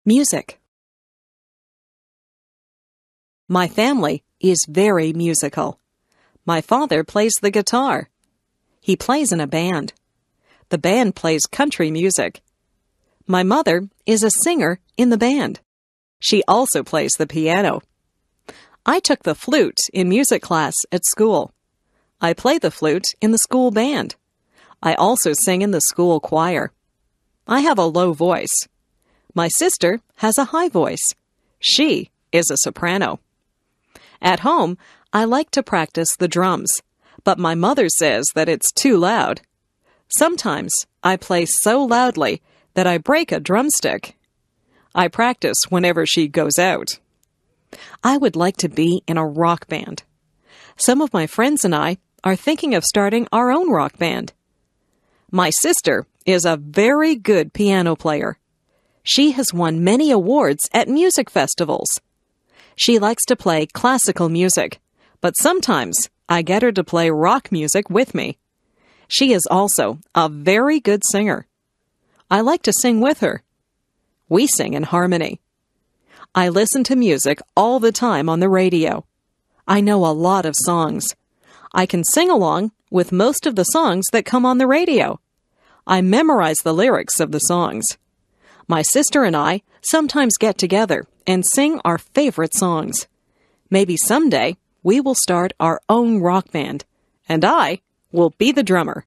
Music. My family is very musical. My father plays the guitar. He plays in a band. The band plays country music. My mother is a singer in the band. She also plays the piano. I took the flute in music class at school. I play the flute in the school band. I also sing in the school choir. I have a low voice. My sister has a high voice. She is a soprano. At home, I like to practice the drums, but my mother says that it's too loud. Sometimes I play so loudly that I break a drumstick. I practice whenever she goes out. I would like to be in a rock band. Some of my friends and I are thinking of starting our own rock band. My sister is a very good piano player. She has won many awards at music festivals. She likes to play classical music, but sometimes I get her to play rock music with me. She is also a very good singer. I like to sing with her. We sing in harmony. I listen to music all the time on the radio. I know a lot of songs. I can sing along with most of the songs that come on the radio. I memorize the lyrics of the songs. My sister and I sometimes get together and sing our favorite songs. Maybe someday we will start our own rock band, and I will be the drummer.